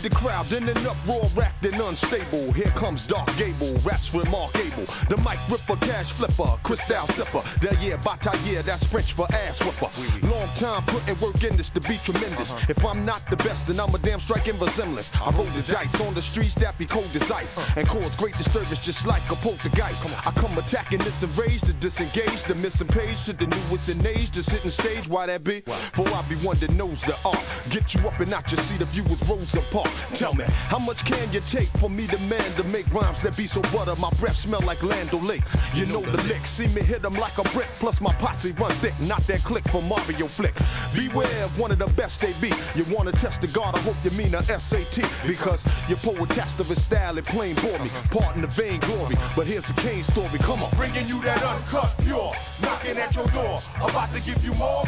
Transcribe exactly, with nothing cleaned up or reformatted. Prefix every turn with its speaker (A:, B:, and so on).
A: the crowd in an uproar, racked and unstable. Here comes Dark Gable, raps remarkable. The mic ripper, cash flipper, crystal sipper. That yeah, bataille, that's French for ass whipper. Long time putting work in this to be tremendous. If I'm not the best, then I'm a damn striking resemblance. I roll the dice on the streets that be cold as ice, and cause great disturbance just like a poltergeist. I come attacking this enraged to disengage the missing page to the newest in age. Just hitting stage, why that be? For I be one that knows the art. Get you up and out your seat if you was Rosa Parks. Tell me, how much can you take for me the man to make rhymes that be so butter? My breath smell like Land O'Lake. You know the lick, see me hit them like a brick. Plus my posse run thick, not that click for Mario Flick. Beware of one of the best they be. You wanna test the God, I hope you mean a S A T. Because your poetaster of his style, it plain bore me. Pardon the vain glory, but here's the Kane story, come on.
B: Bringing you that uncut pure, knocking at your door, about to give you more